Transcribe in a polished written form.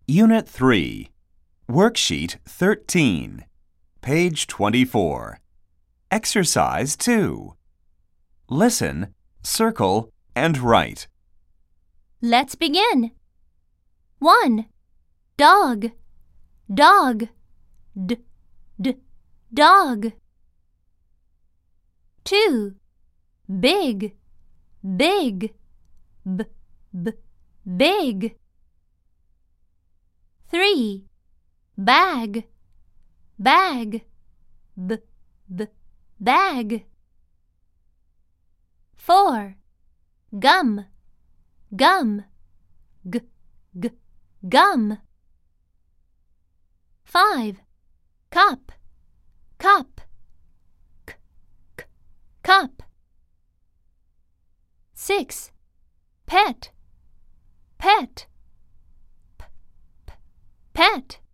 Unit 3, Worksheet 13, page 24. Exercise 2. Listen, circle, and write. Let's begin. 1. Dog, dog, dog. 2. Big, big, big. 3. Bag, bag, bag. 4. Gum, gum, gum. 5. Cup, cup, cup. 6. Pet, pet, pet.